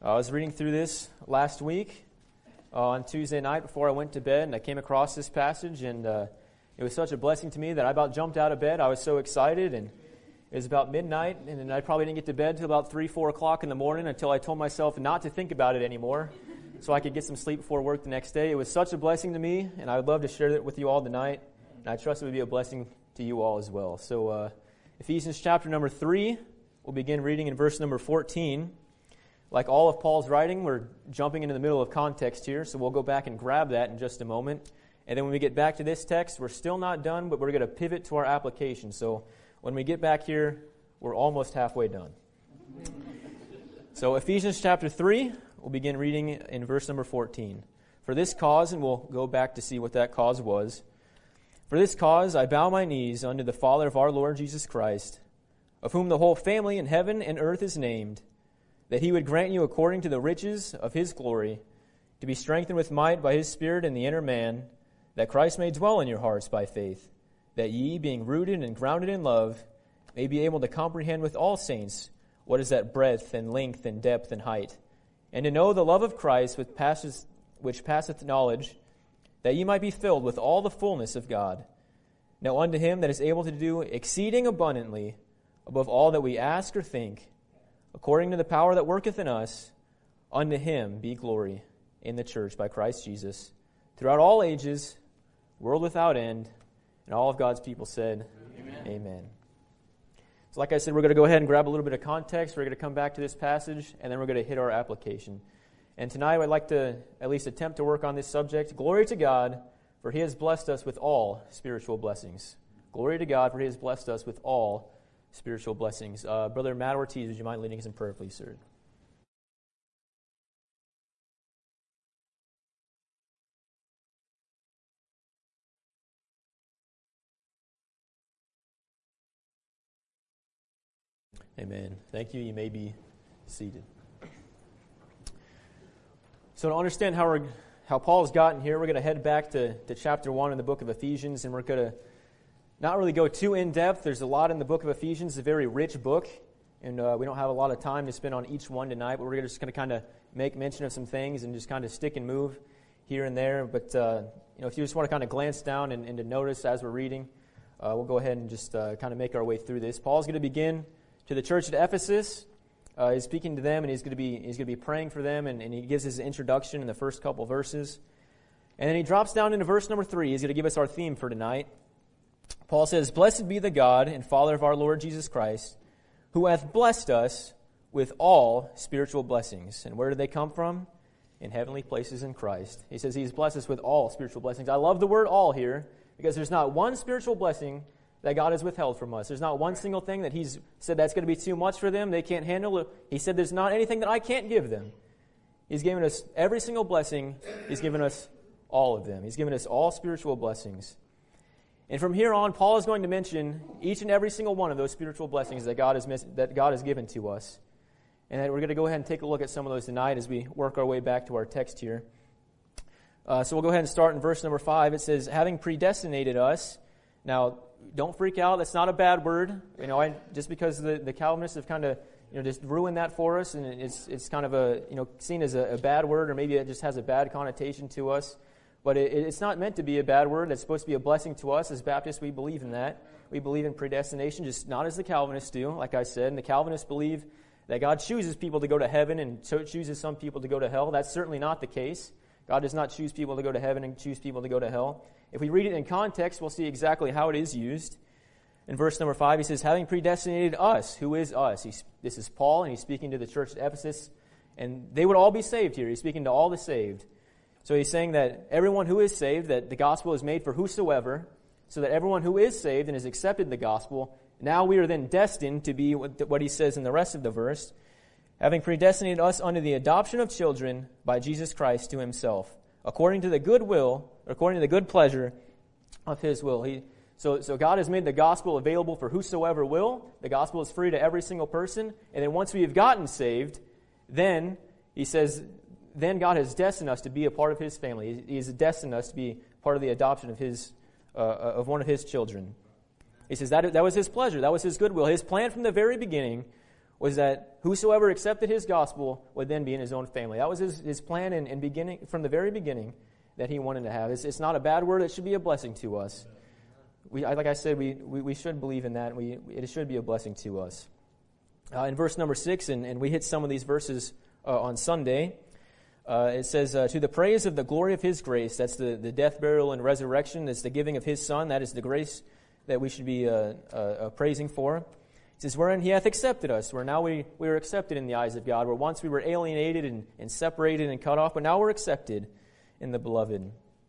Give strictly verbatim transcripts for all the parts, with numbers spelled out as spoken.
I was reading through this last week uh, on Tuesday night before I went to bed, and I came across this passage, and uh, it was such a blessing to me that I about jumped out of bed. I was so excited, and it was about midnight, and then I probably didn't get to bed till about three, four o'clock in the morning until I told myself not to think about it anymore so I could get some sleep before work the next day. It was such a blessing to me, and I would love to share it with you all tonight, and I trust it would be a blessing to you all as well. So uh, Ephesians chapter number three, we'll begin reading in verse number fourteen. Like all of Paul's writing, we're jumping into the middle of context here, so we'll go back and grab that in just a moment. And then when we get back to this text, we're still not done, but we're going to pivot to our application. So when we get back here, we're almost halfway done. So Ephesians chapter three, we'll begin reading in verse number fourteen. For this cause, and we'll go back to see what that cause was. For this cause I bow my knees unto the Father of our Lord Jesus Christ, of whom the whole family in heaven and earth is named, that he would grant you according to the riches of his glory, to be strengthened with might by his Spirit in the inner man, that Christ may dwell in your hearts by faith, that ye, being rooted and grounded in love, may be able to comprehend with all saints what is that breadth and length and depth and height, and to know the love of Christ which passeth, which passeth knowledge, that ye might be filled with all the fullness of God. Now unto him that is able to do exceeding abundantly above all that we ask or think, according to the power that worketh in us, unto him be glory in the church by Christ Jesus, throughout all ages, world without end, and all of God's people said, Amen. Amen. So like I said, we're going to go ahead and grab a little bit of context. We're going to come back to this passage, and then we're going to hit our application. And tonight I'd like to at least attempt to work on this subject. Glory to God, for he has blessed us with all spiritual blessings. Glory to God, for he has blessed us with all spiritual blessings. Uh, Brother Matt Ortiz, would you mind leading us in prayer, please, sir? Amen. Thank you. You may be seated. So to understand how we're, how Paul's gotten here, we're going to head back to, to chapter one in the book of Ephesians, and we're going to not really go too in-depth. There's a lot in the book of Ephesians. It's a very rich book, and uh, we don't have a lot of time to spend on each one tonight, but we're just going to kind of make mention of some things and just kind of stick and move here and there. But uh, you know, if you just want to kind of glance down and, and to notice as we're reading, uh, we'll go ahead and just uh, kind of make our way through this. Paul's going to begin to the church at Ephesus. Uh, he's speaking to them, and he's going to be he's going to be praying for them, and, and he gives his introduction in the first couple verses. And then he drops down into verse number three. He's going to give us our theme for tonight. Paul says, Blessed be the God and Father of our Lord Jesus Christ, who hath blessed us with all spiritual blessings. And where do they come from? In heavenly places in Christ. He says he's blessed us with all spiritual blessings. I love the word all here, because there's not one spiritual blessing that God has withheld from us. There's not one single thing that he's said that's going to be too much for them, they can't handle it. He said there's not anything that I can't give them. He's given us every single blessing. He's given us all of them. He's given us all spiritual blessings. And from here on, Paul is going to mention each and every single one of those spiritual blessings that God has that God has given to us. And we're going to go ahead and take a look at some of those tonight as we work our way back to our text here. Uh, so we'll go ahead and start in verse number five. It says, having predestinated us. Now, don't freak out. That's not a bad word. You know, I, just because the, the Calvinists have kind of, you know, just ruined that for us, and it's it's kind of a, you know, seen as a, a bad word, or maybe it just has a bad connotation to us. But it, it's not meant to be a bad word. It's supposed to be a blessing to us. As Baptists, we believe in that. We believe in predestination, just not as the Calvinists do, like I said. And the Calvinists believe that God chooses people to go to heaven and so chooses some people to go to hell. That's certainly not the case. God does not choose people to go to heaven and choose people to go to hell. If we read it in context, we'll see exactly how it is used. In verse number five, he says, having predestinated us. Who is us? He's, this is Paul, and he's speaking to the church at Ephesus. And they would all be saved here. He's speaking to all the saved. So he's saying that everyone who is saved, that the gospel is made for whosoever, so that everyone who is saved and has accepted the gospel, now we are then destined to be what, what he says in the rest of the verse, having predestinated us unto the adoption of children by Jesus Christ to himself, according to the good will, according to the good pleasure of his will. He, so, so God has made the gospel available for whosoever will. The gospel is free to every single person. And then once we have gotten saved, then, he says, then God has destined us to be a part of his family. He has destined us to be part of the adoption of his, uh, of one of his children. He says that, that was his pleasure. That was his goodwill. His plan from the very beginning was that whosoever accepted his gospel would then be in his own family. That was his, his plan in, in beginning, from the very beginning that he wanted to have. It's, it's not a bad word. It should be a blessing to us. We, like I said, we, we, we should believe in that. We, it should be a blessing to us. Uh, in verse number six, and, and we hit some of these verses uh, on Sunday, uh, it says, uh, to the praise of the glory of his grace, that's the, the death, burial, and resurrection, that's the giving of his Son, that is the grace that we should be uh, uh, uh, praising for. It says, wherein he hath accepted us, where now we, we are accepted in the eyes of God, where once we were alienated and, and separated and cut off, but now we're accepted in the beloved,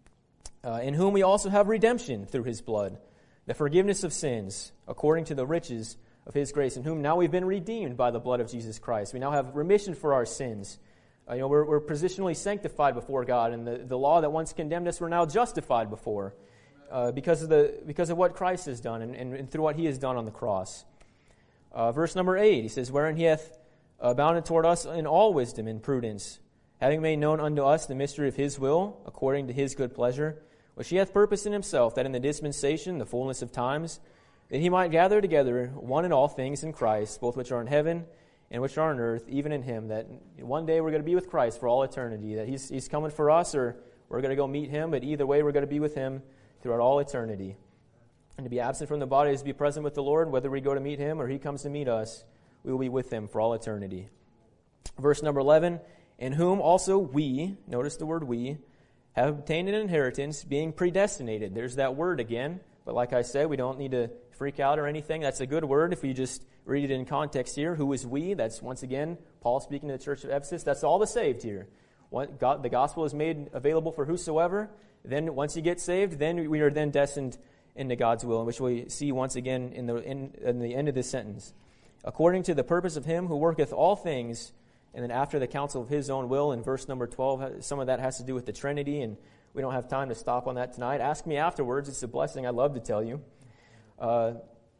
uh, in whom we also have redemption through his blood, the forgiveness of sins, according to the riches of his grace, in whom now we've been redeemed by the blood of Jesus Christ. We now have remission for our sins. Uh, you know, we're, we're positionally sanctified before God, and the, the law that once condemned us, we're now justified before, uh, because of the because of what Christ has done, and, and, and through what he has done on the cross. Uh, verse number eight, he says, wherein he hath abounded toward us in all wisdom and prudence, having made known unto us the mystery of his will, according to his good pleasure, which he hath purposed in himself, that in the dispensation, the fullness of times, that he might gather together one and all things in Christ, both which are in heaven and which are on earth, even in him, that one day we're going to be with Christ for all eternity, that he's, he's coming for us, or we're going to go meet him, but either way we're going to be with him throughout all eternity. And to be absent from the body is to be present with the Lord, whether we go to meet him or he comes to meet us, we will be with him for all eternity. Verse number eleven, in whom also we, notice the word we, have obtained an inheritance, being predestinated. There's that word again, but like I said, we don't need to freak out or anything. That's a good word if you just read it in context here. Who is we? That's, once again, Paul speaking to the church of Ephesus. That's all the saved here. What God, the gospel is made available for whosoever. Then once you get saved, then we are then destined into God's will, which we see once again in the, in, in the end of this sentence. According to the purpose of him who worketh all things, and then after the counsel of his own will, in verse number twelve, some of that has to do with the Trinity, and we don't have time to stop on that tonight. Ask me afterwards. It's a blessing. I'd love to tell you. Uh,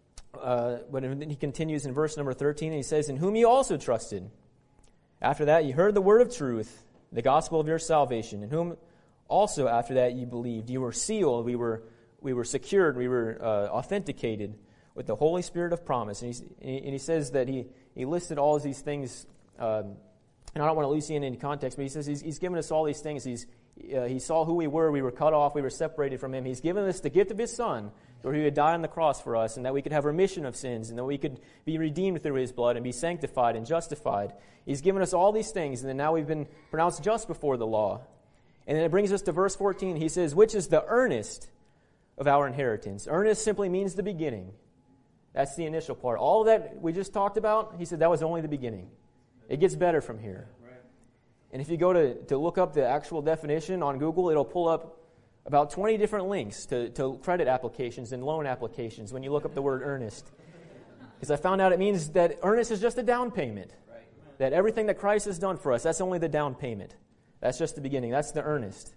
uh, but then he continues in verse number thirteen, and he says, in whom you also trusted. After that, you heard the word of truth, the gospel of your salvation, in whom also after that you believed. You were sealed. We were we were secured. We were uh, authenticated with the Holy Spirit of promise. And, he's, and he says that he, he listed all of these things. Um, and I don't want to lose you in any context, but he says he's, he's given us all these things. He's, uh, he saw who we were. We were cut off. We were separated from him. He's given us the gift of his Son, where he would die on the cross for us, and that we could have remission of sins, and that we could be redeemed through his blood and be sanctified and justified. He's given us all these things, and then now we've been pronounced just before the law. And then it brings us to verse fourteen. He says, which is the earnest of our inheritance. Earnest simply means the beginning. That's the initial part. All that we just talked about, he said that was only the beginning. It gets better from here. Right. And if you go to, to look up the actual definition on Google, it'll pull up about twenty different links to, to credit applications and loan applications when you look up the word earnest. Because I found out it means that earnest is just a down payment. Right. That everything that Christ has done for us, that's only the down payment. That's just the beginning. That's the earnest.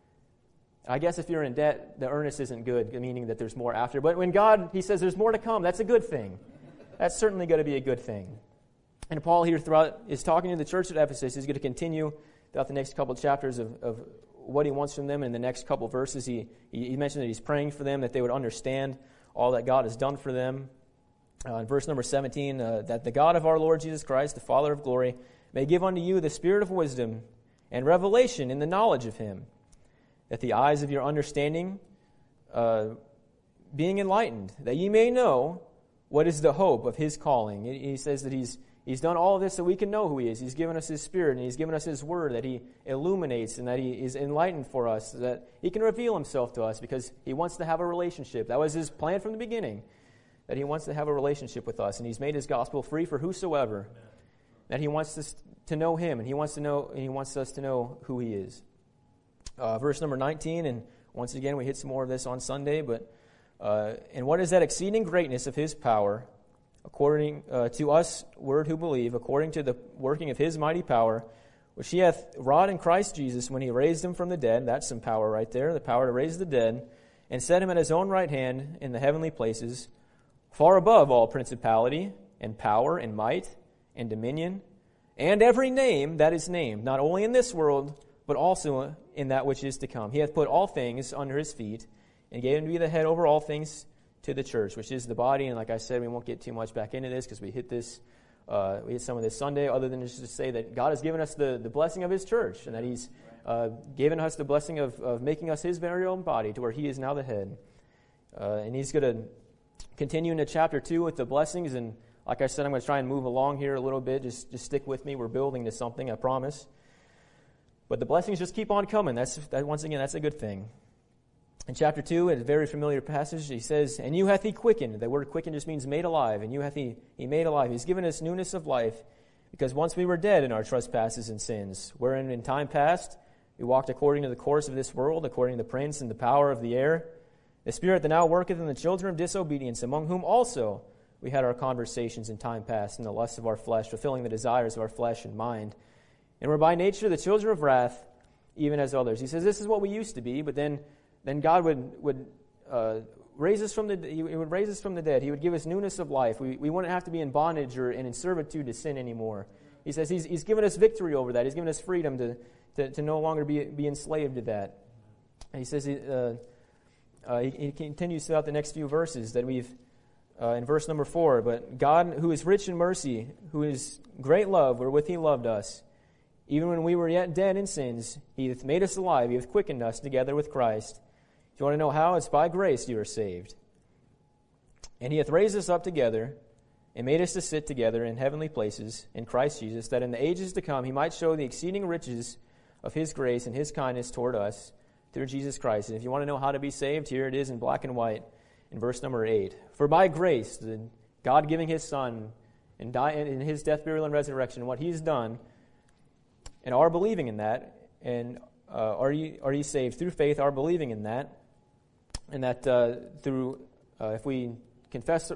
I guess if you're in debt, the earnest isn't good, meaning that there's more after. But when God, he says there's more to come, that's a good thing. That's certainly going to be a good thing. And Paul here throughout is talking to the church at Ephesus. He's going to continue throughout the next couple of chapters of, of what he wants from them. In the next couple of verses, he, he mentioned that he's praying for them, that they would understand all that God has done for them. Uh, in verse number seventeen, uh, that the God of our Lord Jesus Christ, the Father of glory, may give unto you the spirit of wisdom and revelation in the knowledge of him, that the eyes of your understanding uh, being enlightened, that ye may know what is the hope of his calling. He says that he's he's done all of this so we can know who he is. He's given us his Spirit, and he's given us his word that he illuminates and that he is enlightened for us, so that he can reveal himself to us because he wants to have a relationship. That was his plan from the beginning, that he wants to have a relationship with us, and he's made his gospel free for whosoever. Amen. That he wants us to know him, and he wants to know, and he wants us to know who he is. Uh, verse number nineteen, and once again we hit some more of this on Sunday, but uh, and what is that exceeding greatness of his power, according uh, to us, word who believe, according to the working of his mighty power, which he hath wrought in Christ Jesus when he raised him from the dead. That's some power right there, the power to raise the dead, and set him at his own right hand in the heavenly places, far above all principality and power and might and dominion, and every name that is named, not only in this world, but also in that which is to come. He hath put all things under his feet, and gave him to be the head over all things to the church, which is the body. And like I said, we won't get too much back into this because we hit this uh, we had some of this Sunday, other than just to say that God has given us the, the blessing of His church, and that He's uh, given us the blessing of, of making us His very own body, to where He is now the head. Uh, and He's going to continue into chapter two with the blessings, and like I said, I'm going to try and move along here a little bit. Just, just stick with me. We're building to something, I promise. But the blessings just keep on coming. That's that, once again, that's a good thing. In chapter two, a very familiar passage, he says, "And you hath He quickened." The word quickened just means made alive. And you hath He, he made alive. He's given us newness of life, because once we were dead in our trespasses and sins, wherein in time past we walked according to the course of this world, according to the prince and the power of the air, the spirit that now worketh in the children of disobedience, among whom also we had our conversations in time past in the lusts of our flesh, fulfilling the desires of our flesh and mind. And were by nature the children of wrath, even as others. He says this is what we used to be, but then Then God would would uh, raise us from the He would raise us from the dead. He would give us newness of life. We we wouldn't have to be in bondage or and in servitude to sin anymore. He says He's He's given us victory over that. He's given us freedom to to, to no longer be be enslaved to that. And He says He, uh, uh, he, he continues throughout the next few verses that we've uh, in verse number four. But God, who is rich in mercy, who is great love, wherewith He loved us, even when we were yet dead in sins, He hath made us alive. He hath quickened us together with Christ. If you want to know how, it's by grace you are saved. And He hath raised us up together and made us to sit together in heavenly places in Christ Jesus, that in the ages to come He might show the exceeding riches of His grace and His kindness toward us through Jesus Christ. And if you want to know how to be saved, here it is in black and white in verse number eight. For by grace, the God giving His Son and die in His death, burial, and resurrection, what He's done, and our believing in that, and uh, are ye are ye saved through faith, our believing in that, and that uh, through uh, if we confess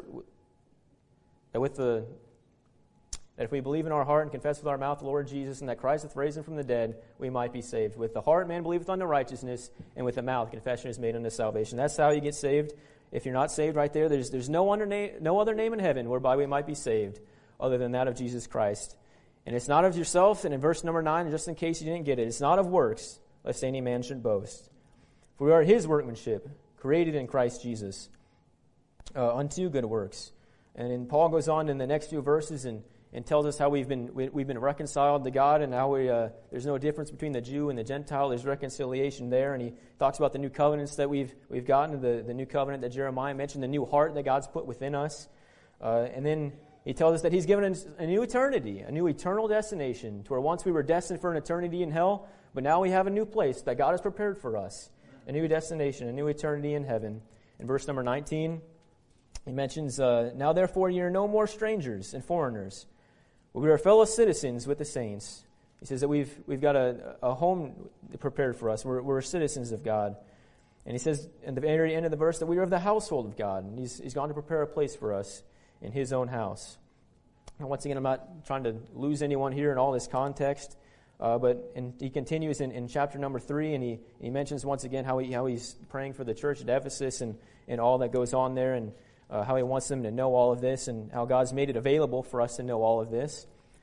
that with the that if we believe in our heart and confess with our mouth the Lord Jesus, and that Christ hath raised Him from the dead, we might be saved. With the heart man believeth unto righteousness, and with the mouth confession is made unto salvation. That's how you get saved. If you're not saved right there, there's there's no other name, no other name in heaven whereby we might be saved other than that of Jesus Christ. And it's not of yourself, and in verse number nine, just in case you didn't get it, it's not of works, lest any man should boast. For we are His workmanship, created in Christ Jesus, uh, unto good works. And then Paul goes on in the next few verses and, and tells us how we've been we, we've been reconciled to God, and how we uh, there's no difference between the Jew and the Gentile. There's reconciliation there, and he talks about the new covenants that we've we've gotten, the, the new covenant that Jeremiah mentioned, the new heart that God's put within us, uh, and then He tells us that He's given us a new eternity, a new eternal destination, to where once we were destined for an eternity in hell, but now we have a new place that God has prepared for us, a new destination, a new eternity in heaven. In verse number nineteen, he mentions, uh, "Now therefore ye are no more strangers and foreigners, but we are fellow citizens with the saints." He says that we've we've got a, a home prepared for us. We're, we're citizens of God. And he says in the very end of the verse that we are of the household of God, and He's, he's gone to prepare a place for us in His own house. And once again, I'm not trying to lose anyone here in all this context, uh, but and he continues in, in chapter number three, and he he mentions once again how he how he's praying for the church at Ephesus and, and all that goes on there, and uh, how he wants them to know all of this, and how God's made it available for us to know all of this.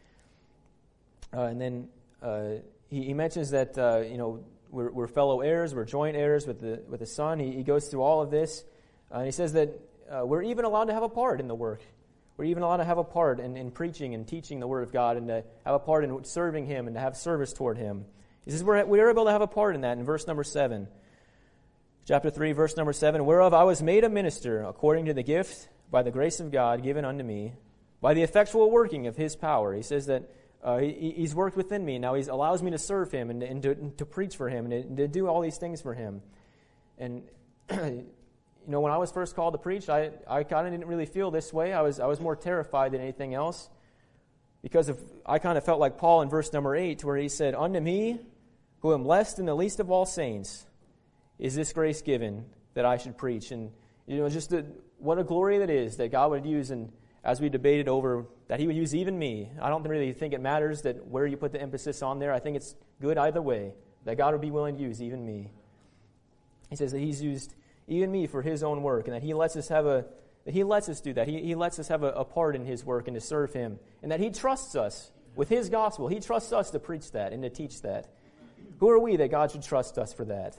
Uh, and then uh, he, he mentions that uh, you know we're, we're fellow heirs, we're joint heirs with the with the Son. He, he goes through all of this, uh, and he says that uh, we're even allowed to have a part in the work. We're even allowed to have a part in, in preaching and teaching the Word of God, and to have a part in serving Him and to have service toward Him. He says we're, we're able to have a part in that in verse number seven. Chapter three, verse number seven, "Whereof I was made a minister according to the gift by the grace of God given unto me, by the effectual working of His power." He says that uh, he, He's worked within me. Now He allows me to serve Him and, and, to, and to preach for Him and to, and to do all these things for Him. And you know, when I was first called to preach, I, I kind of didn't really feel this way. I was I was more terrified than anything else, because of I kind of felt like Paul in verse number eight, where he said, "Unto me, who am less than the least of all saints, is this grace given that I should preach." And you know, just the, what a glory that is that God would use, and as we debated over that He would use even me. I don't really think it matters that where you put the emphasis on there. I think it's good either way, that God would be willing to use even me. He says that He's used even me for His own work, and that He lets us have a that He lets us do that. He, he lets us have a, a part in His work and to serve Him, and that He trusts us with His gospel. He trusts us to preach that and to teach that. Who are we that God should trust us for that?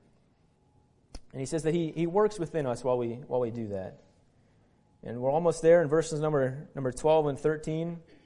And He says that He He works within us while we while we do that. And we're almost there in verses number number twelve and thirteen.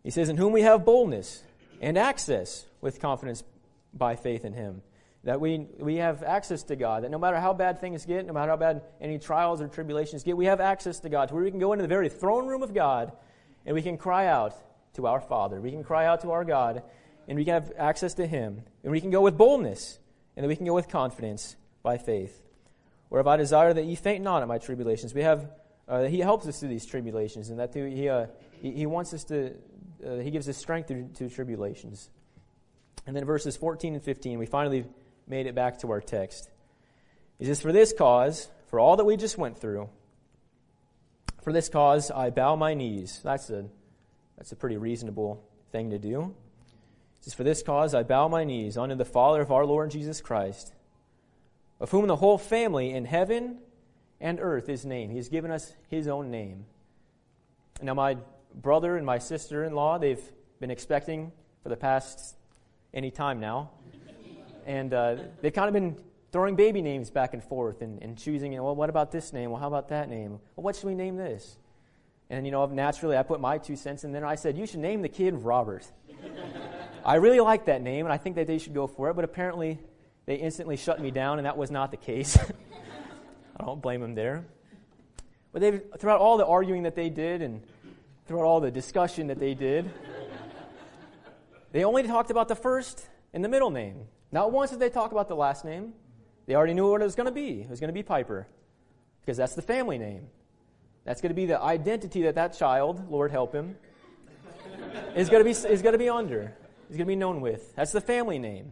He says, in whom we have boldness and access with confidence by faith in him. That we, we have access to God, that no matter how bad things get, no matter how bad any trials or tribulations get, we have access to God, to where we can go into the very throne room of God and we can cry out to our Father. We can cry out to our God and we can have access to him. And we can go with boldness and then we can go with confidence by faith. Whereof I desire that ye faint not at my tribulations. We have, uh, he helps us through these tribulations, and that through, he, uh, he, he wants us to, uh, he gives us strength through, through tribulations. And then verses fourteen and fifteen, we finally made it back to our text. He says, for this cause, for all that we just went through, for this cause I bow my knees. That's a, that's a pretty reasonable thing to do. He says, for this cause I bow my knees unto the Father of our Lord Jesus Christ, of whom the whole family in heaven and earth is named. He's given us his own name. Now my brother and my sister-in-law, they've been expecting for the past any time now. And uh, they've kind of been throwing baby names back and forth and, and choosing, you know, well, what about this name? Well, how about that name? Well, what should we name this? And, you know, naturally I put my two cents in there. I said, you should name the kid Robert. I really like that name, and I think that they should go for it, but apparently they instantly shut me down, and that was not the case. I don't blame them there. But they've, throughout all the arguing that they did and throughout all the discussion that they did, they only talked about the first and the middle name. Not once did they talk about the last name. They already knew what it was going to be. It was going to be Piper, because that's the family name. That's going to be the identity that that child, Lord help him, is going to be is going to be under. Is going to be known with. That's the family name.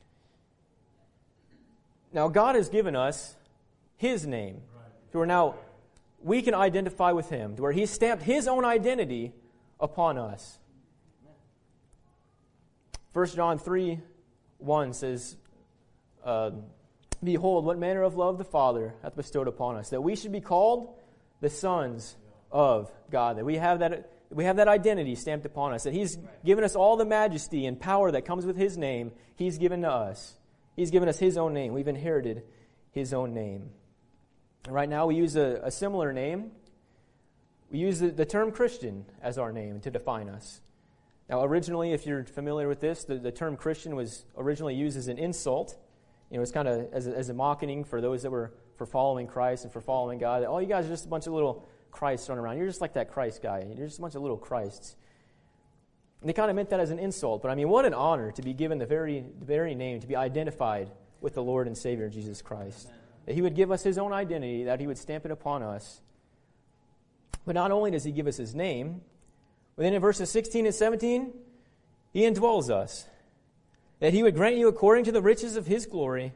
Now, God has given us his name, to where now we can identify with him, to where he stamped his own identity upon us. First John three one says, uh, behold, what manner of love the Father hath bestowed upon us, that we should be called the sons of God, that we have that we have that identity stamped upon us, that he's given us all the majesty and power that comes with his name, he's given to us. He's given us his own name. We've inherited his own name. And right now we use a, a similar name. We use the, the term Christian as our name to define us. Now originally, if you're familiar with this, the, the term Christian was originally used as an insult. You know, it's kind of as a, as a mocking for those that were for following Christ and for following God. Oh, you guys are just a bunch of little Christs running around. You're just like that Christ guy. You're just a bunch of little Christs. And they kind of meant that as an insult. But I mean, what an honor to be given the very, the very name, to be identified with the Lord and Savior Jesus Christ. Amen. That he would give us his own identity, that he would stamp it upon us. But not only does he give us his name, but then in verses sixteen and seventeen, he indwells us. That he would grant you according to the riches of his glory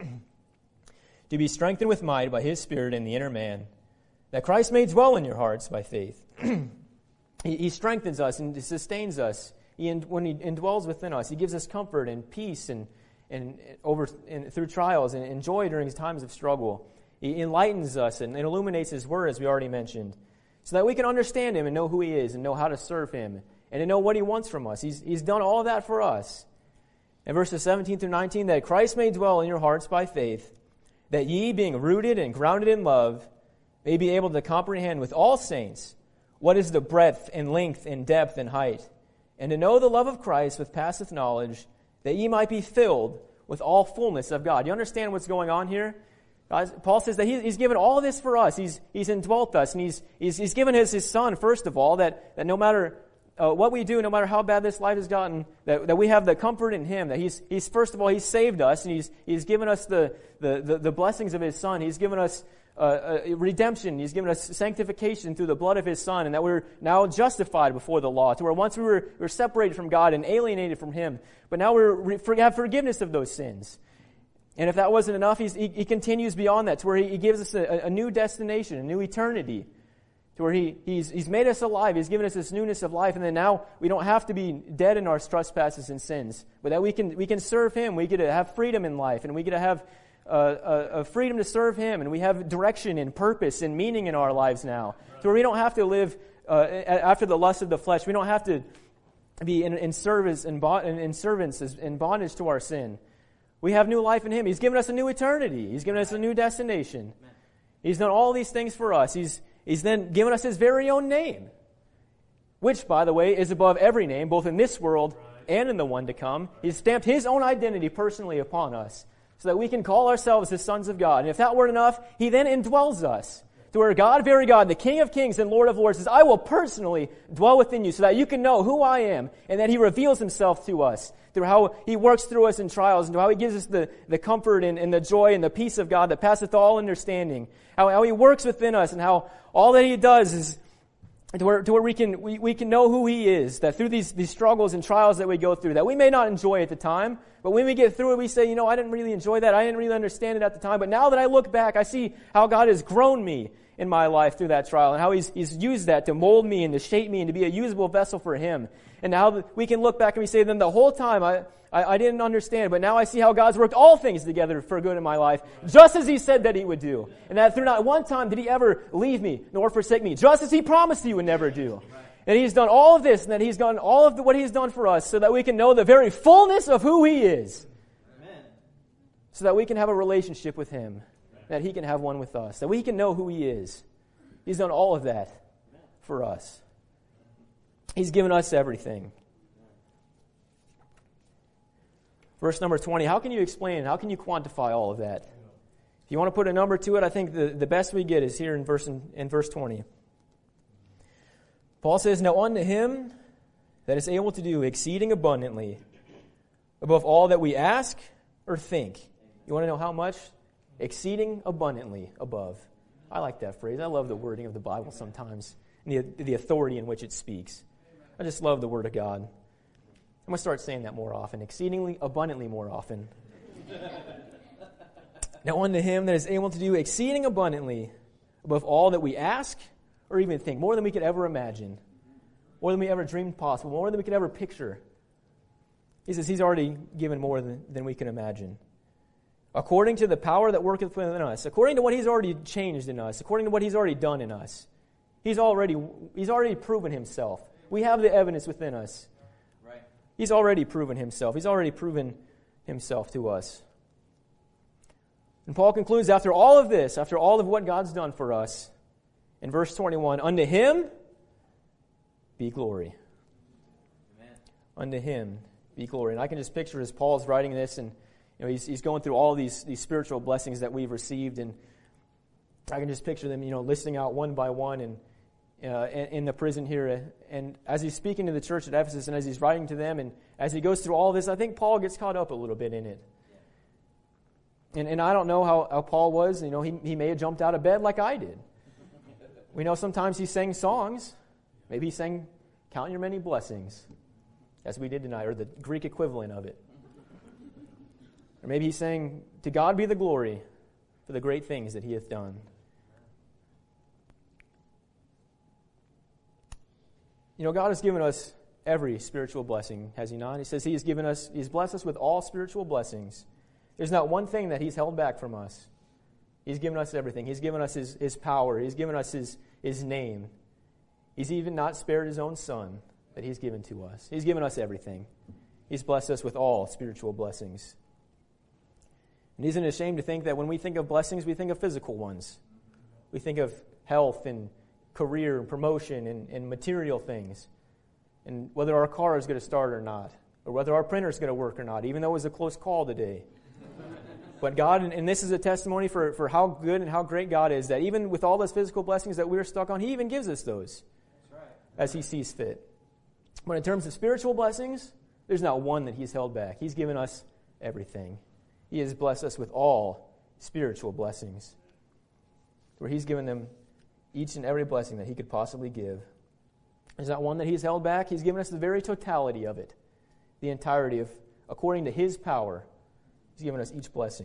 to be strengthened with might by his Spirit in the inner man, that Christ may dwell in your hearts by faith. he, he strengthens us and sustains us. He, when he indwells within us, he gives us comfort and peace and, and over and through trials and, and joy during times of struggle. He enlightens us and, and illuminates his word, as we already mentioned, so that we can understand him and know who he is and know how to serve him and to know what he wants from us. He's, he's done all of that for us. In verses seventeen through nineteen, that Christ may dwell in your hearts by faith, that ye, being rooted and grounded in love, may be able to comprehend with all saints what is the breadth and length and depth and height, and to know the love of Christ which passeth knowledge, that ye might be filled with all fullness of God. You understand what's going on here? Guys, Paul says that he, he's given all of this for us. He's, he's indwelt us, and he's, he's, he's given us his Son, first of all, that, that no matter uh, what we do, no matter how bad this life has gotten, that, that we have the comfort in him, that he's, he's first of all, he's saved us, and he's, he's given us the, the, the, the blessings of his Son. He's given us Uh, uh, redemption. He's given us sanctification through the blood of his Son, and that we're now justified before the law, to where once we were, we were separated from God and alienated from him, but now we have forgiveness of those sins. And if that wasn't enough, he's, he, he continues beyond that, to where he, he gives us a, a new destination, a new eternity, to where he, he's, he's made us alive. He's given us this newness of life, and then now we don't have to be dead in our trespasses and sins, but that we can we can serve him. We get to have freedom in life, and we get to have Uh, a, a freedom to serve him, and we have direction and purpose and meaning in our lives now, to where we don't have to live uh, after the lust of the flesh. We don't have to be in, in service and in, in servants in bondage to our sin. We have new life in him. He's given us a new eternity. He's given us a new destination. He's done all these things for us. He's he's then given us his very own name. which, by the way, is above every name, both in this world and in the one to come. He's stamped His own identity personally upon us so that we can call ourselves the sons of God. And if that weren't enough, He then indwells us. To where God, very God, the King of kings and Lord of lords, says, I will personally dwell within you so that you can know who I am, and that He reveals Himself to us through how He works through us in trials, and how He gives us the, the comfort and, and the joy and the peace of God that passeth all understanding. How, how He works within us, and how all that He does is to where, to where we can we, we can know who He is, that through these, these struggles and trials that we go through, that we may not enjoy at the time, but when we get through it, we say, you know, I didn't really enjoy that, I didn't really understand it at the time, but now that I look back, I see how God has grown me in my life through that trial, and how he's, he's used that to mold me and to shape me and to be a usable vessel for Him. And now we can look back and we say, then the whole time I, I, I didn't understand, but now I see how God's worked all things together for good in my life, just as He said that He would do. And that through not one time did He ever leave me nor forsake me, just as He promised He would never do. And He's done all of this, and that He's done all of the, what He's done for us so that we can know the very fullness of who He is. Amen. So that we can have a relationship with Him, that He can have one with us, that we can know who He is. He's done all of that for us. He's given us everything. Verse number twenty, how can you explain, how can you quantify all of that? If you want to put a number to it, I think the, the best we get is here in verse, in, in verse twenty. Paul says, now unto Him that is able to do exceeding abundantly above all that we ask or think. You want to know how much? Exceeding abundantly above. I like that phrase. I love the wording of the Bible sometimes, and the, the authority in which it speaks. I just love the Word of God. I'm going to start saying that more often, exceedingly abundantly more often. Now unto Him that is able to do exceeding abundantly above all that we ask or even think, more than we could ever imagine, more than we ever dreamed possible, more than we could ever picture. He says He's already given more than, than we can imagine. According to the power that worketh within us, according to what He's already changed in us, according to what He's already done in us. He's already, he's already proven Himself. We have the evidence within us. Right. He's already proven Himself. He's already proven Himself to us. And Paul concludes, after all of this, after all of what God's done for us, in verse twenty-one, unto Him be glory. Amen. Unto Him be glory. And I can just picture as Paul's writing this, and you know, he's, he's going through all these, these spiritual blessings that we've received, and I can just picture them, you know, listing out one by one and uh, in, in the prison here. And as he's speaking to the church at Ephesus, and as he's writing to them, and as he goes through all this, I think Paul gets caught up a little bit in it. And and I don't know how, how Paul was. You know, he he may have jumped out of bed like I did. We know sometimes he sang songs. Maybe he sang "Count Your Many Blessings," as we did tonight, or the Greek equivalent of it. Or maybe he sang, "To God be the glory for the great things that He hath done." You know, God has given us every spiritual blessing, has He not? He says He has given us, He's blessed us with all spiritual blessings. There's not one thing that He's held back from us. He's given us everything. He's given us His, His power. He's given us His, His name. He's even not spared His own Son that He's given to us. He's given us everything. He's blessed us with all spiritual blessings. And isn't it a shame to think that when we think of blessings, we think of physical ones. We think of health and career and promotion and, and material things. And whether our car is going to start or not, or whether our printer is going to work or not, even though it was a close call today. But God, and this is a testimony for, for how good and how great God is, that even with all those physical blessings that we're stuck on, He even gives us those. That's right. As He sees fit. But in terms of spiritual blessings, there's not one that He's held back. He's given us everything. He has blessed us with all spiritual blessings, where He's given them each and every blessing that He could possibly give. There's not one that He's held back. He's given us the very totality of it, the entirety of, according to His power, He's given us each blessing.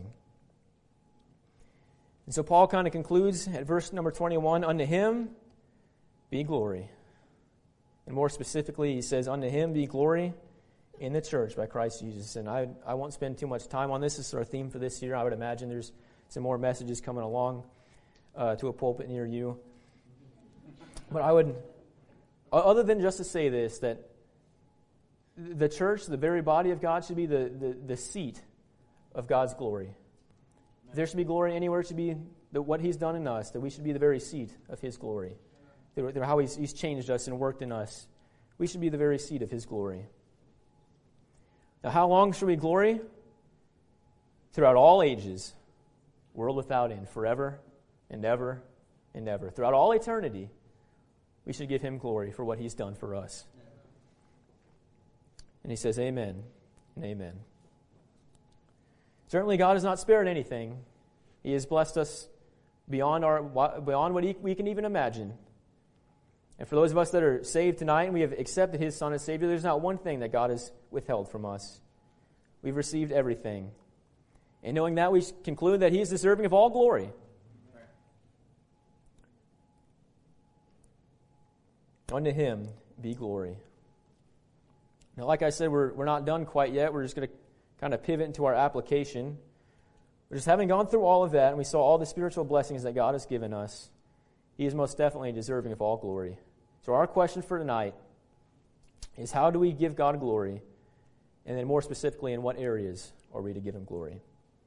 And so Paul kind of concludes at verse number twenty-one, unto Him be glory. And more specifically, he says, unto Him be glory in the church by Christ Jesus. And I I won't spend too much time on this. This is our theme for this year. I would imagine there's some more messages coming along uh, to a pulpit near you. But I would, other than just to say this, that the church, the very body of God, should be the, the, the seat of God's glory. If there should be glory anywhere, it should be the, what He's done in us, that we should be the very seat of His glory. Through how he's, he's changed us and worked in us we should be the very seat of His glory. Now, how long should we glory? Throughout all ages, world without end, forever and ever and ever. Throughout all eternity, we should give Him glory for what He's done for us. And He says, amen and amen. Certainly God has not spared anything. He has blessed us beyond our beyond what we can even imagine. And for those of us that are saved tonight and we have accepted His Son as Savior, there's not one thing that God has withheld from us. We've received everything. And knowing that, we conclude that He is deserving of all glory. Unto Him be glory. Now, like I said, we're, we're not done quite yet. We're just going to kind of pivot into our application. We're just having gone through all of that, and we saw all the spiritual blessings that God has given us. He is most definitely deserving of all glory. So our question for tonight is, how do we give God glory? And then more specifically, in what areas are we to give Him glory?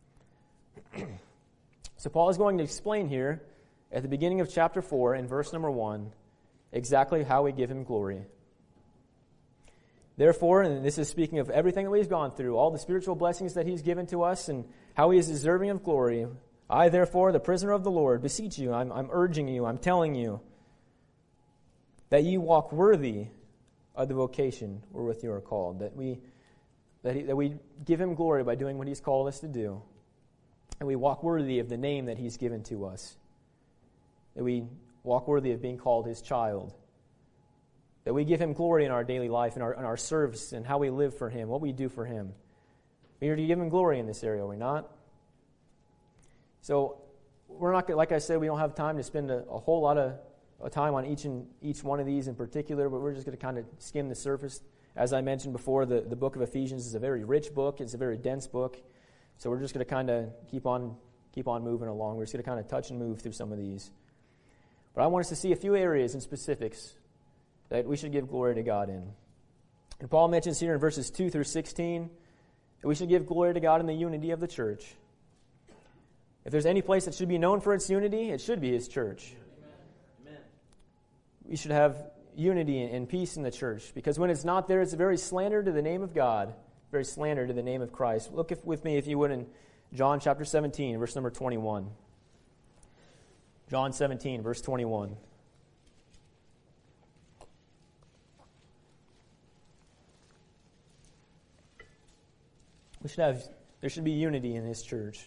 So Paul is going to explain here at the beginning of chapter four, in verse number one, exactly how we give Him glory. Therefore, and this is speaking of everything that we've gone through, all the spiritual blessings that He's given to us and how He is deserving of glory, I, therefore, the prisoner of the Lord, beseech you, I'm, I'm urging you, I'm telling you, that ye walk worthy of the vocation wherewith you are called, that we, that, he, that we give Him glory by doing what He's called us to do, and we walk worthy of the name that He's given to us, that we walk worthy of being called His child, that we give Him glory in our daily life, in our, in our service, and how we live for Him, what we do for Him. We are to give Him glory in this area, are we not? So, we're not, like I said, we don't have time to spend a, a whole lot of time on each and each one of these in particular, but we're just going to kind of skim the surface. As I mentioned before, the, the book of Ephesians is a very rich book. It's a very dense book. So we're just going to kind of keep on keep on moving along. We're just going to kind of touch and move through some of these. But I want us to see a few areas and specifics that we should give glory to God in. And Paul mentions here in verses two through sixteen that we should give glory to God in the unity of the church. If there's any place that should be known for its unity, it should be His church. Amen. We should have unity and peace in the church, because when it's not there, it's a very slander to the name of God, very slander to the name of Christ. Look if, with me, if you would, in John chapter seventeen, verse number twenty-one. John seventeen, verse twenty-one. We should have, there should be unity in His church.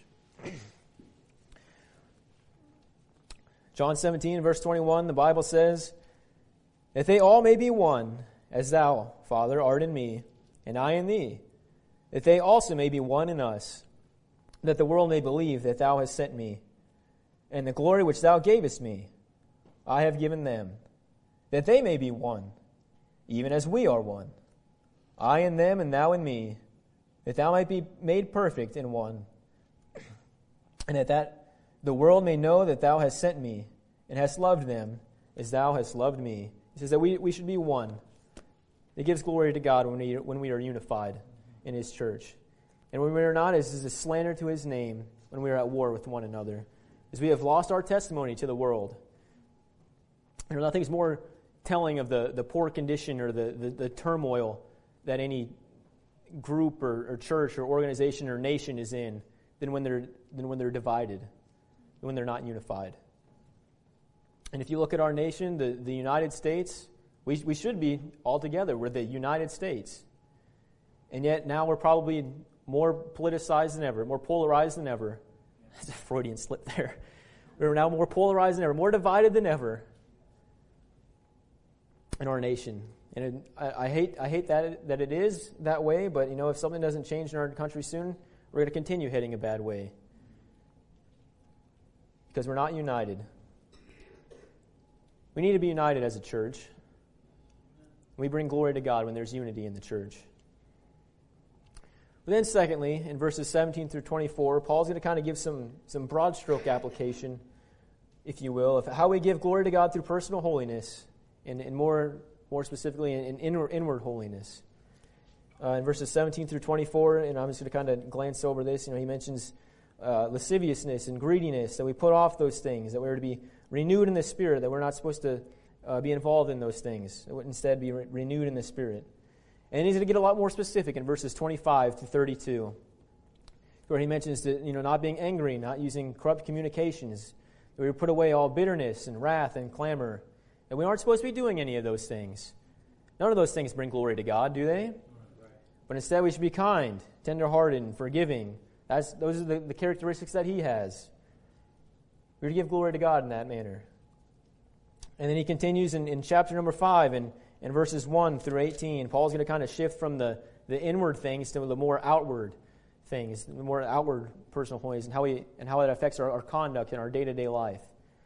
John seventeen, verse twenty-one, the Bible says, that they all may be one, as Thou, Father, art in me, and I in Thee, that they also may be one in us, that the world may believe that Thou hast sent me, and the glory which Thou gavest me, I have given them, that they may be one, even as we are one, I in them and Thou in me, that Thou might be made perfect in one, and that, that the world may know that Thou hast sent me, and hast loved them as Thou hast loved me. He says that we, we should be one. It gives glory to God when we, when we are unified in His church. And when we are not, it is a slander to His name when we are at war with one another. As we have lost our testimony to the world. And nothing's more telling of the, the poor condition or the, the, the turmoil that any group or, or church or organization or nation is in than when they're than when they're divided, than when they're not unified. And if you look at our nation, the, the United States, we we should be all together. We're the United States. And yet now we're probably more politicized than ever, more polarized than ever. That's a Freudian slip there. We're now more polarized than ever, more divided than ever in our nation. And it, I, I hate I hate that it, that it is that way, but you know, if something doesn't change in our country soon, we're going to continue heading a bad way. Because we're not united. We need to be united as a church. We bring glory to God when there's unity in the church. But then secondly, in verses seventeen through twenty-four, Paul's going to kind of give some, some broad stroke application, if you will, of how we give glory to God through personal holiness, and, and more, more specifically in, in inward, inward holiness. Uh, in verses seventeen through twenty-four, and I'm just going to kind of glance over this, you know, he mentions uh, lasciviousness and greediness, that we put off those things, that we're to be renewed in the Spirit, that we're not supposed to uh, be involved in those things. It would instead be re- renewed in the Spirit. And he's going to get a lot more specific in verses twenty-five to thirty-two, where he mentions that, you know, not being angry, not using corrupt communications, that we put away all bitterness and wrath and clamor, and we aren't supposed to be doing any of those things. None of those things bring glory to God, do they? Right. But instead we should be kind, tender-hearted, and forgiving. That's, those are the, the characteristics that he has. We're to give glory to God in that manner. And then he continues in, in chapter number five, and in verses one through eighteen, Paul's going to kind of shift from the, the inward things to the more outward things, the more outward personal holiness, and how we and how it affects our, our conduct in our day-to-day life.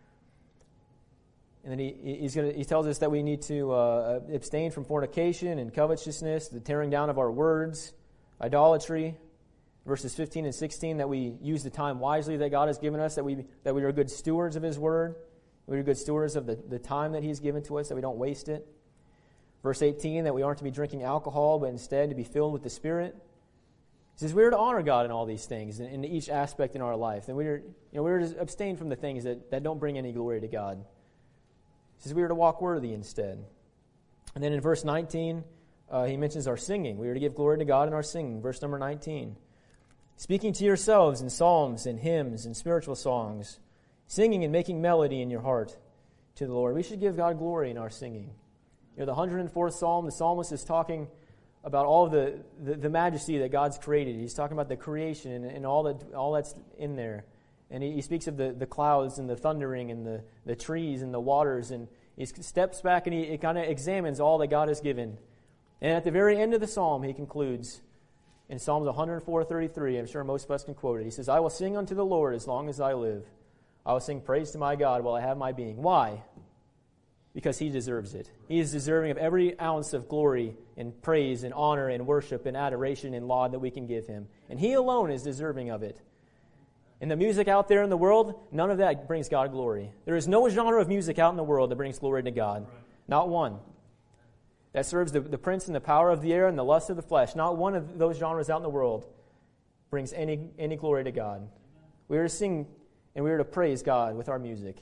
And then he he's going to, he tells us that we need to uh, abstain from fornication and covetousness, the tearing down of our words, idolatry. Verses fifteen and sixteen, that we use the time wisely that God has given us, that we that we are good stewards of His Word, we are good stewards of the, the time that He's given to us, that we don't waste it. Verse eighteen, that we aren't to be drinking alcohol, but instead to be filled with the Spirit. He says we are to honor God in all these things, in, in each aspect in our life. And we are, you know, we are to abstain from the things that, that don't bring any glory to God. He says we are to walk worthy instead. And then in verse nineteen, uh, he mentions our singing. We are to give glory to God in our singing. Verse number nineteen. Speaking to yourselves in psalms and hymns and spiritual songs, singing and making melody in your heart to the Lord. We should give God glory in our singing. You know, the one hundred fourth Psalm, the psalmist is talking about all of the, the, the majesty that God's created. He's talking about the creation and, and all that all that's in there. And he, he speaks of the, the clouds and the thundering and the, the trees and the waters. And he steps back and he, he kind of examines all that God has given. And at the very end of the psalm, he concludes, in Psalms one oh four thirty-three, I'm sure most of us can quote it. He says, I will sing unto the Lord as long as I live. I will sing praise to my God while I have my being. Why? Because He deserves it. He is deserving of every ounce of glory and praise and honor and worship and adoration and laud that we can give Him. And He alone is deserving of it. And the music out there in the world, none of that brings God glory. There is no genre of music out in the world that brings glory to God. Not one. That serves the, the prince and the power of the air and the lust of the flesh. Not one of those genres out in the world brings any, any glory to God. We are to sing and we are to praise God with our music.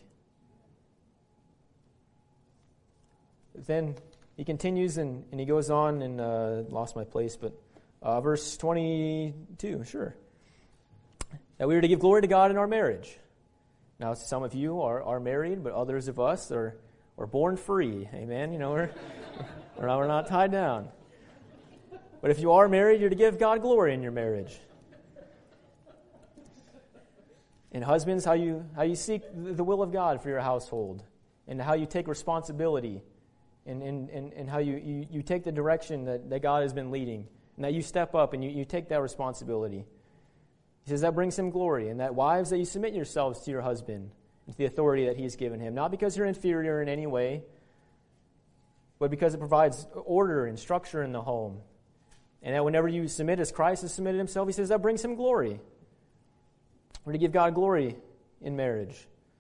Then he continues and, and he goes on and uh, lost my place, but uh, verse twenty-two, sure. That we are to give glory to God in our marriage. Now, some of you are, are married, but others of us are, are born free. Amen? You know, we're... We're not, we're not tied down. But if you are married, you're to give God glory in your marriage. And husbands, how you how you seek the will of God for your household, and how you take responsibility, and, and, and, and how you, you, you take the direction that, that God has been leading, and that you step up and you, you take that responsibility. He says that brings Him glory, and that wives, that you submit yourselves to your husband, and to the authority that He's given him, not because you're inferior in any way, but because it provides order and structure in the home. And that whenever you submit as Christ has submitted Himself, He says that brings Him glory. We're to give God glory in marriage.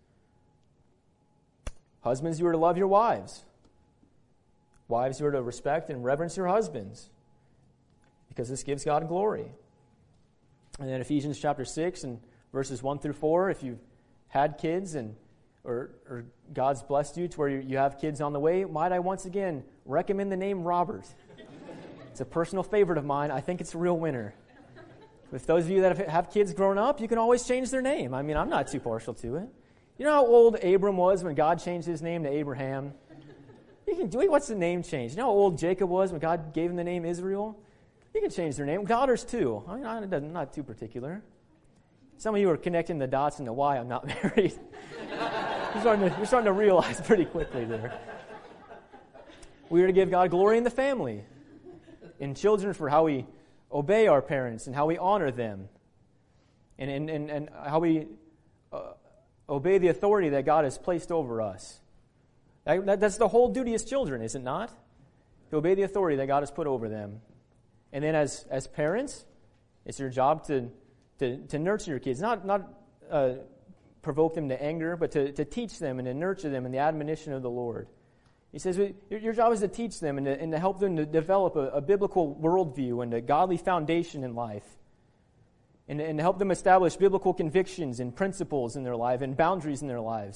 Husbands, you are to love your wives. Wives, you are to respect and reverence your husbands, because this gives God glory. And then Ephesians chapter six and verses one through four, if you've had kids and Or, or God's blessed you to where you, you have kids on the way, might I once again recommend the name Robert. It's a personal favorite of mine. I think it's a real winner. With those of you that have, have kids grown up, you can always change their name. I mean, I'm not too partial to it. You know how old Abram was when God changed his name to Abraham? You can do it. What's the name change? You know how old Jacob was when God gave him the name Israel? You can change their name. Daughters too. I mean, I'm not too particular. Some of you are connecting the dots into why I'm not married. You're starting, to, you're starting to realize pretty quickly there. We are to give God glory in the family, in children, for how we obey our parents and how we honor them, and, and, and, and how we uh, obey the authority that God has placed over us. That, that, that's the whole duty as children, is it not? To obey the authority that God has put over them. And then as, as parents, it's your job to, to, to nurture your kids, not, not uh, provoke them to anger, but to, to teach them and to nurture them in the admonition of the Lord. He says your, your job is to teach them and to, and to help them to develop a, a biblical worldview and a godly foundation in life, and, and to help them establish biblical convictions and principles in their life and boundaries in their lives.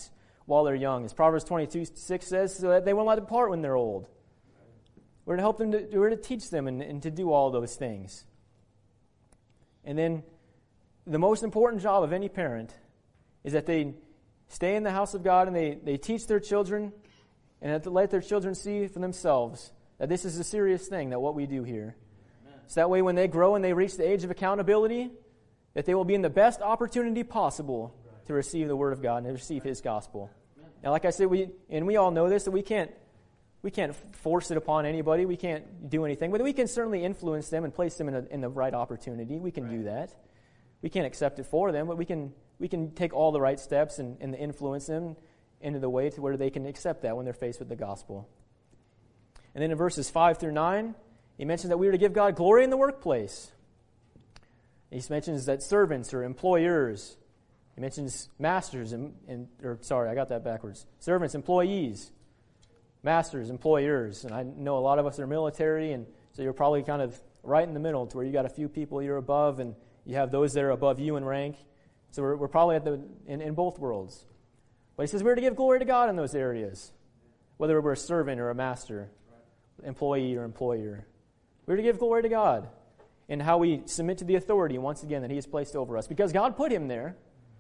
while they're young. As Proverbs twenty-two six says, so that they won't let depart when they're old. We're to help them, to, we're to teach them and, and to do all those things. And then the most important job of any parent is that they stay in the house of God and they, they teach their children and that they let their children see for themselves that this is a serious thing, that what we do here. Amen. So that way when they grow and they reach the age of accountability, that they will be in the best opportunity possible right. to receive the Word of God and to receive His gospel. Amen. Now, like I said, we and we all know this, that we can't we can't force it upon anybody. We can't do anything, but we can certainly influence them and place them in, a, in the right opportunity. We can right. do that. We can't accept it for them, but we can we can take all the right steps and, and influence them into the way to where they can accept that when they're faced with the gospel. And then in verses five through nine, he mentions that we are to give God glory in the workplace. He mentions that servants or employers. He mentions masters and, and or sorry, I got that backwards. Servants, employees, masters, employers. And I know a lot of us are military, and so you're probably kind of right in the middle to where you got a few people you're above, and you have those that are above you in rank. So we're, we're probably at the in, in both worlds. But he says we're to give glory to God in those areas, whether we're a servant or a master, employee or employer. We're to give glory to God in how we submit to the authority, once again, that He has placed over us. Because God put him there.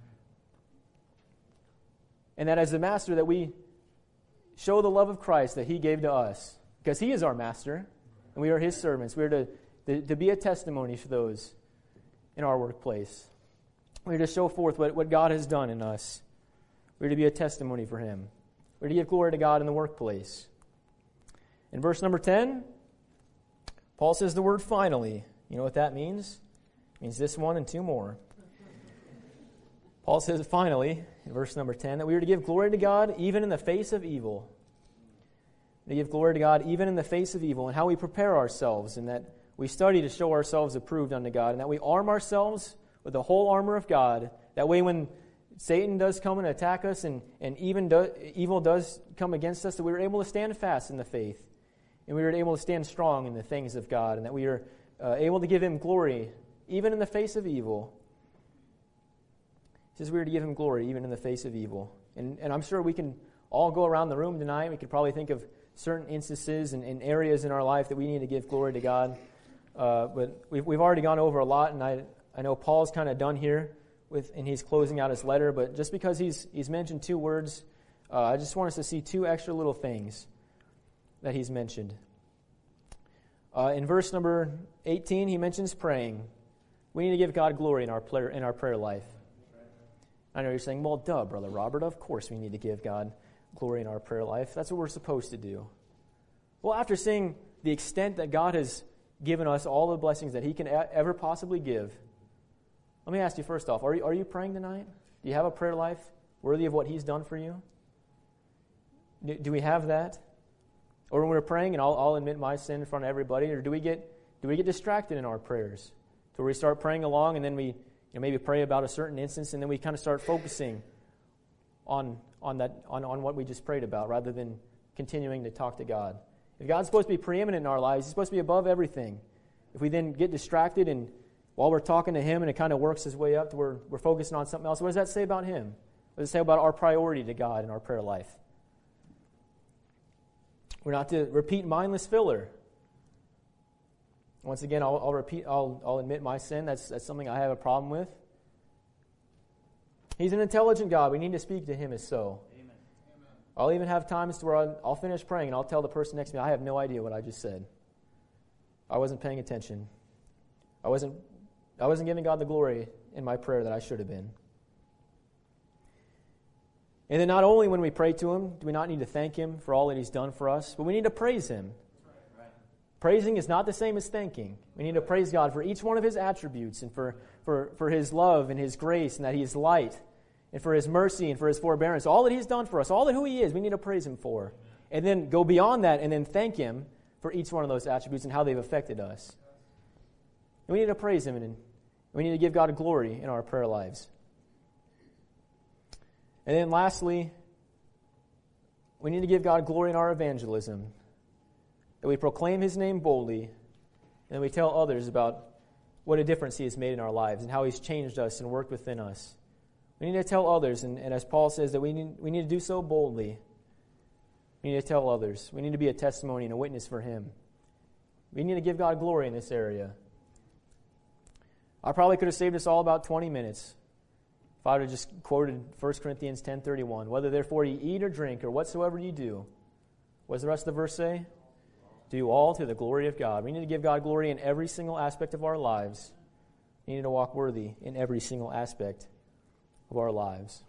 And that as the master, that we show the love of Christ that He gave to us. Because He is our master, and we are His servants. We are to, to, to be a testimony for those in our workplace. We're to show forth what, what God has done in us. We're to be a testimony for Him. We're to give glory to God in the workplace. In verse number ten, Paul says the word finally. You know what that means? It means this one and two more. Paul says finally, in verse number ten, that we are to give glory to God even in the face of evil. To give glory to God even in the face of evil, and how we prepare ourselves, and that we study to show ourselves approved unto God, and that we arm ourselves with the whole armor of God. That way when Satan does come and attack us, and, and even do, evil does come against us, that we are able to stand fast in the faith. And we are able to stand strong in the things of God, and that we are uh, able to give Him glory even in the face of evil. He says we are to give Him glory even in the face of evil. And, and I'm sure we can all go around the room tonight. We could probably think of certain instances and, and areas in our life that we need to give glory to God. Uh, but we've, we've already gone over a lot, and I I know Paul's kind of done here, with, and he's closing out his letter. But just because he's he's mentioned two words, uh, I just want us to see two extra little things that he's mentioned. Uh, in verse number eighteen, he mentions praying. We need to give God glory in our prayer, in our prayer life. I know you're saying, well, duh, Brother Robert, of course we need to give God glory in our prayer life. That's what we're supposed to do. Well, after seeing the extent that God has given us all the blessings that He can ever possibly give, let me ask you first off, are you, are you praying tonight? Do you have a prayer life worthy of what He's done for you? Do, do we have that? Or when we're praying, and I'll, I'll admit my sin in front of everybody, or do we get do we get distracted in our prayers? To where we start praying along, and then we you know, maybe pray about a certain instance, and then we kind of start focusing on on that on, on what we just prayed about, rather than continuing to talk to God. If God's supposed to be preeminent in our lives, He's supposed to be above everything. If we then get distracted, and while we're talking to Him, and it kind of works His way up to where we're focusing on something else, what does that say about Him? What does it say about our priority to God in our prayer life? We're not to repeat mindless filler. Once again, I'll, I'll repeat. I'll, I'll admit my sin. That's that's something I have a problem with. He's an intelligent God. We need to speak to Him as so. Amen. I'll even have times to where I'll, I'll finish praying and I'll tell the person next to me, I have no idea what I just said. I wasn't paying attention. I wasn't. I wasn't giving God the glory in my prayer that I should have been. And then not only when we pray to Him do we not need to thank Him for all that He's done for us, but we need to praise Him. Right. Praising is not the same as thanking. We need to praise God for each one of His attributes, and for, for, for His love and His grace, and that He is light, and for His mercy and for His forbearance. All that He's done for us, all that who He is, we need to praise Him for. And then go beyond that and then thank Him for each one of those attributes and how they've affected us. And we need to praise Him, and we need to give God glory in our prayer lives. And then lastly, we need to give God glory in our evangelism. That we proclaim His name boldly, and that we tell others about what a difference He has made in our lives and how He's changed us and worked within us. We need to tell others, and, and as Paul says, that we need, we need to do so boldly. We need to tell others. We need to be a testimony and a witness for Him. We need to give God glory in this area. I probably could have saved us all about twenty minutes if I would have just quoted First Corinthians ten thirty-one. Whether therefore you eat or drink or whatsoever you do. What does the rest of the verse say? Do all to the glory of God. We need to give God glory in every single aspect of our lives. We need to walk worthy in every single aspect of our lives.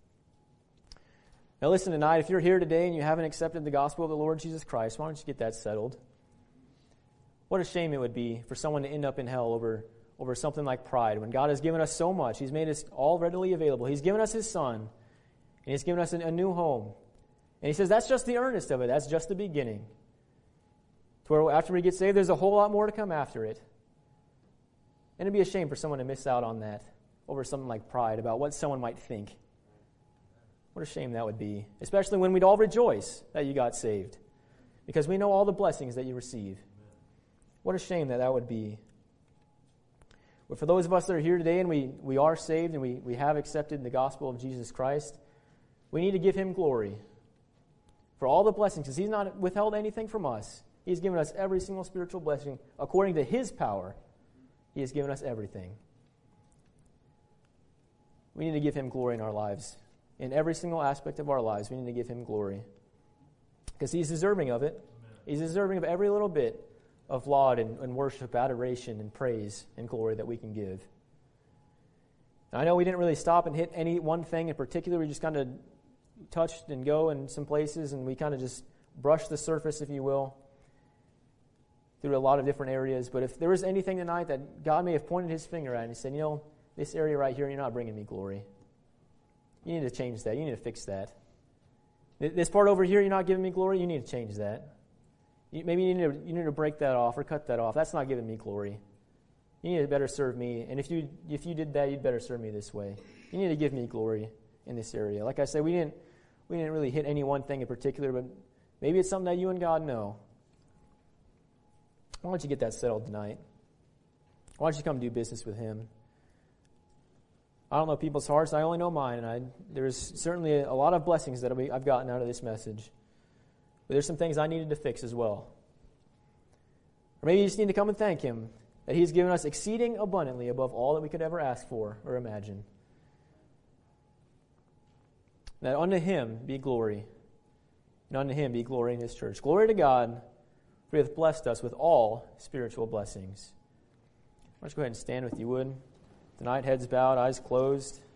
Now listen tonight, if you're here today and you haven't accepted the gospel of the Lord Jesus Christ, why don't you get that settled? What a shame it would be for someone to end up in hell over, over something like pride, when God has given us so much. He's made us all readily available. He's given us His Son, and He's given us a, a new home. And He says that's just the earnest of it. That's just the beginning. To where after we get saved, there's a whole lot more to come after it. And it'd be a shame for someone to miss out on that over something like pride, about what someone might think. What a shame that would be, especially when we'd all rejoice that you got saved, because we know all the blessings that you receive. What a shame that that would be. But for those of us that are here today and we, we are saved and we, we have accepted the gospel of Jesus Christ, we need to give Him glory for all the blessings, because He's not withheld anything from us. He's given us every single spiritual blessing according to His power. He has given us everything. We need to give Him glory in our lives. In every single aspect of our lives, we need to give Him glory, because He's deserving of it. Amen. He's deserving of every little bit of laud and, and worship, adoration, and praise and glory that we can give. Now, I know we didn't really stop and hit any one thing in particular. We just kind of touched and go in some places, and we kind of just brushed the surface, if you will, through a lot of different areas. But if there was anything tonight that God may have pointed His finger at and He said, you know, this area right here, you're not bringing me glory. You need to change that. You need to fix that. This part over here, you're not giving me glory. You need to change that. You, maybe you need to, you need to break that off or cut that off. That's not giving me glory. You need to better serve me. And if you if you did that, you'd better serve me this way. You need to give me glory in this area. Like I said, we didn't we didn't really hit any one thing in particular, but maybe it's something that you and God know. Why don't you get that settled tonight? Why don't you come do business with Him? I don't know people's hearts. I only know mine, and I, there's certainly a, a lot of blessings that I've gotten out of this message. But there's some things I needed to fix as well. Or maybe you just need to come and thank Him that He's given us exceeding abundantly above all that we could ever ask for or imagine. That unto Him be glory, and unto Him be glory in His church. Glory to God, for He hath blessed us with all spiritual blessings. Let's go ahead and stand with you, would. Tonight, heads bowed, eyes closed.